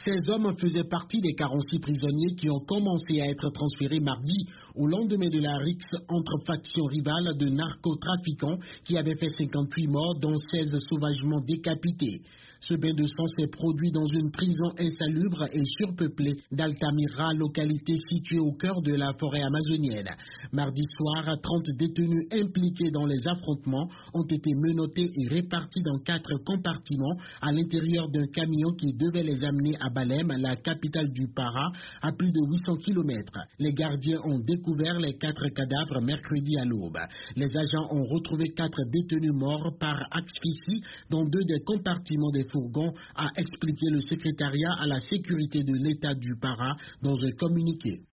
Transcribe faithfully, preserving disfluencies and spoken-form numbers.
Ces hommes faisaient partie des quarante-six prisonniers qui ont commencé à être transférés mardi au lendemain de la rixe entre factions rivales de narcotrafiquants qui avaient fait cinquante-huit morts dont seize sauvagement décapités. Ce bain de sang s'est produit dans une prison insalubre et surpeuplée d'Altamira, localité située au cœur de la forêt amazonienne. Mardi soir, trente détenus impliqués dans les affrontements ont été menottés et répartis dans quatre compartiments à l'intérieur d'un camion qui devait les amener à Balem, la capitale du Para, à plus de huit cents kilomètres. Les gardiens ont découvert les quatre cadavres mercredi à l'aube. Les agents ont retrouvé quatre détenus morts par asphyxie dans deux des compartiments des fourgons, a expliqué le secrétariat à la sécurité de l'État du Para dans un communiqué.